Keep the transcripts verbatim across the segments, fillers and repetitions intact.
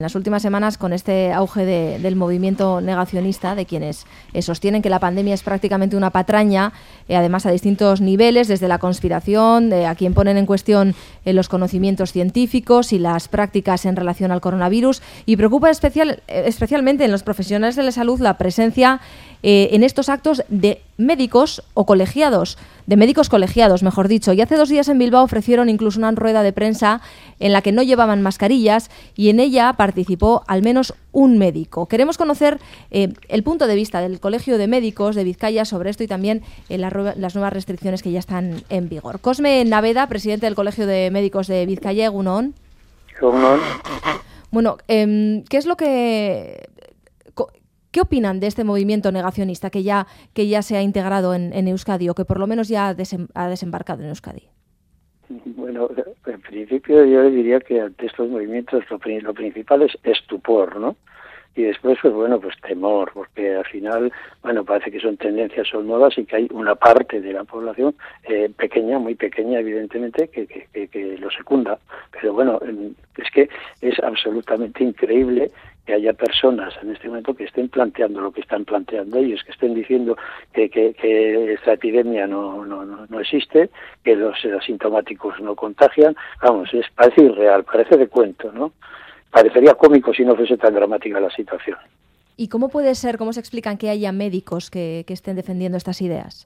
En las últimas semanas, con este auge de, del movimiento negacionista, de quienes eh, sostienen que la pandemia es prácticamente una patraña, eh, además a distintos niveles, desde la conspiración, de a quien ponen en cuestión eh, los conocimientos científicos y las prácticas en relación al coronavirus, y preocupa especial, eh, especialmente en los profesionales de la salud la presencia eh, en estos actos de médicos o colegiados, de médicos colegiados, mejor dicho. Y hace dos días en Bilbao ofrecieron incluso una rueda de prensa en la que no llevaban mascarillas y en ella participó al menos un médico. Queremos conocer eh, el punto de vista del Colegio de Médicos de Vizcaya sobre esto y también eh, la, las nuevas restricciones que ya están en vigor. Cosme Naveda, presidente del Colegio de Médicos de Vizcaya, Egun on. Egun on. Bueno, eh, ¿qué es lo que... ¿Qué opinan de este movimiento negacionista que ya, que ya se ha integrado en, en Euskadi o que por lo menos ya ha, desem, ha desembarcado en Euskadi? Bueno, en principio yo diría que ante estos movimientos lo, lo principal es estupor, ¿no? Y después, pues bueno, pues temor, porque al final, bueno, parece que son tendencias, son nuevas y que hay una parte de la población eh, pequeña, muy pequeña, evidentemente, que, que, que, que lo secunda. Pero bueno, es que es absolutamente increíble que haya personas en este momento que estén planteando lo que están planteando ellos, que estén diciendo que, que, que esta epidemia no, no, no, no existe, que los asintomáticos no contagian. Vamos, es parece irreal, parece de cuento, ¿no? Parecería cómico si no fuese tan dramática la situación. ¿Y cómo puede ser, cómo se explican que haya médicos que, que estén defendiendo estas ideas?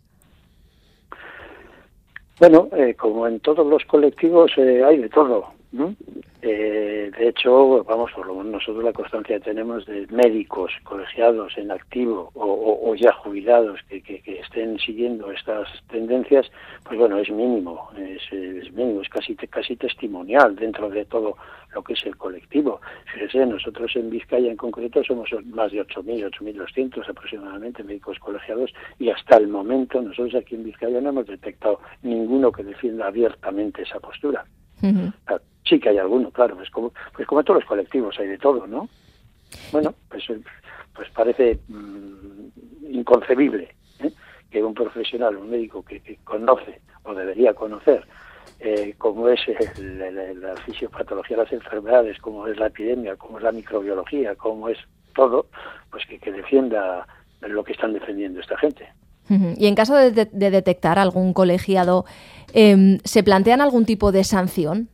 Bueno, eh, como en todos los colectivos eh, hay de todo, ¿no? Eh, de hecho, vamos, por lo menos nosotros la constancia que tenemos de médicos colegiados en activo o, o, o ya jubilados que, que, que estén siguiendo estas tendencias, pues bueno, es mínimo, es, es mínimo, es casi casi testimonial dentro de todo lo que es el colectivo. Fíjese, nosotros en Vizcaya en concreto somos más de ocho mil, ocho mil doscientos aproximadamente médicos colegiados y hasta el momento nosotros aquí en Vizcaya no hemos detectado ninguno que defienda abiertamente esa postura. Uh-huh. Sí que hay alguno, claro, pues como, pues como en todos los colectivos hay de todo, ¿no? Bueno, pues, pues parece mmm, inconcebible ¿eh? que un profesional, un médico que, que conoce o debería conocer eh, cómo es el, el, la fisiopatología de las enfermedades, cómo es la epidemia, cómo es la microbiología, cómo es todo, pues que, que defienda lo que están defendiendo esta gente. Uh-huh. Y en caso de, de, de detectar algún colegiado, eh, ¿se plantean algún tipo de sanción?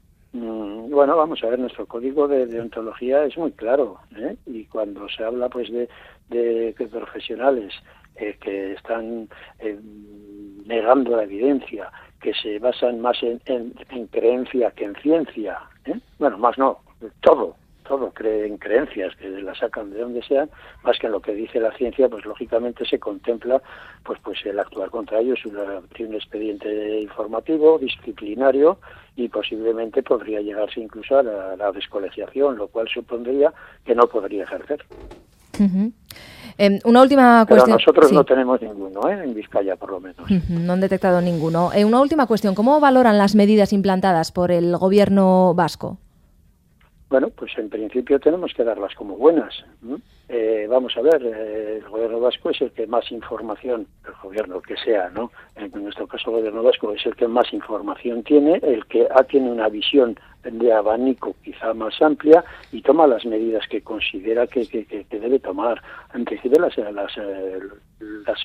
Bueno, vamos a ver, nuestro código de deontología es muy claro, ¿eh? Y cuando se habla pues de, de, de profesionales eh, que están eh, negando la evidencia, que se basan más en, en, en creencia que en ciencia, ¿eh? Bueno, más no, todo, todo cree en creencias, que las sacan de donde sean, más que en lo que dice la ciencia, pues lógicamente se contempla pues pues el actuar contra ellos, una, un expediente informativo, disciplinario, y posiblemente podría llegarse incluso a la, a la descolegiación, lo cual supondría que no podría ejercer. Uh-huh. Eh, una última Pero cuestión. nosotros sí. no tenemos ninguno, ¿eh? En Vizcaya por lo menos. Uh-huh. No han detectado ninguno. Eh, una última cuestión. ¿Cómo valoran las medidas implantadas por el gobierno vasco? Bueno, pues en principio tenemos que darlas como buenas, ¿no? Eh, vamos a ver, eh, el gobierno vasco es el que más información, el gobierno que sea, ¿no? En nuestro caso el gobierno vasco es el que más información tiene, el que ah, tiene una visión de abanico quizá más amplia y toma las medidas que considera que, que, que, que debe tomar. En principio las, las, las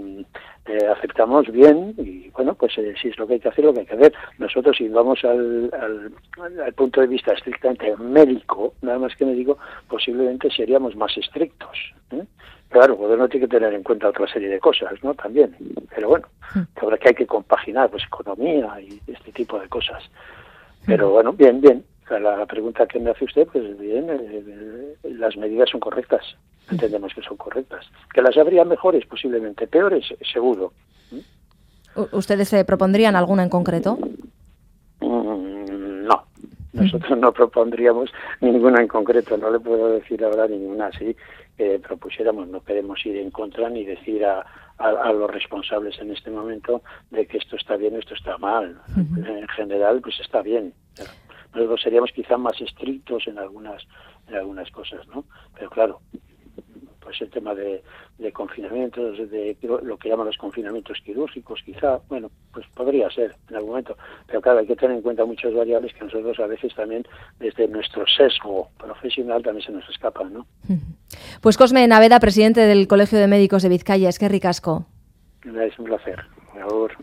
eh, aceptamos bien y bueno, pues eh, si es lo que hay que hacer, lo que hay que hacer. Nosotros si vamos al, al, al punto de vista estrictamente médico, nada más que médico, posiblemente seríamos más estrictos, ¿eh? Claro, el gobierno tiene que tener en cuenta otra serie de cosas, ¿no? También, pero bueno, sobre que hay que compaginar pues economía y este tipo de cosas. Pero bueno, bien, bien. La pregunta que me hace usted, pues bien, eh, las medidas son correctas. Entendemos que son correctas. ¿Que las habría mejores, posiblemente peores? Seguro. ¿Ustedes se propondrían alguna en concreto? Mm, no. Nosotros no propondríamos ninguna en concreto. No le puedo decir ahora ninguna así que propusiéramos. No queremos ir en contra ni decir a, a, a los responsables en este momento de que esto está bien o esto está mal. Uh-huh. En general, pues está bien. Nosotros seríamos quizá más estrictos en algunas en algunas cosas, ¿no? Pero claro, pues el tema de, de confinamientos, de lo que llaman los confinamientos quirúrgicos, quizá, bueno, pues podría ser en algún momento. Pero claro, hay que tener en cuenta muchas variables que nosotros a veces también, desde nuestro sesgo profesional, también se nos escapan, ¿no? Pues Cosme Naveda, presidente del Colegio de Médicos de Vizcaya, eskerrik asko. Es un placer. Por favor.